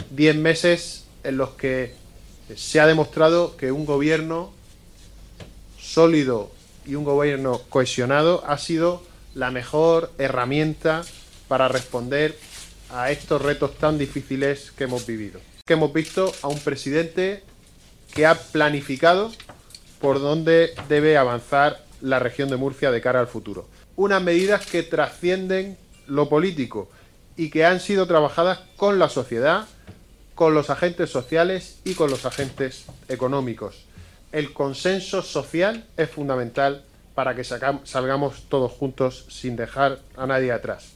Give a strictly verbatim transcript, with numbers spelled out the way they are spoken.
diez meses en los que se ha demostrado que un gobierno sólido y un gobierno cohesionado ha sido la mejor herramienta para responder a estos retos tan difíciles que hemos vivido. Que hemos visto a un presidente que ha planificado por dónde debe avanzar la región de Murcia de cara al futuro. Unas medidas que trascienden lo político y que han sido trabajadas con la sociedad, con los agentes sociales y con los agentes económicos. El consenso social es fundamental para que salgamos todos juntos sin dejar a nadie atrás.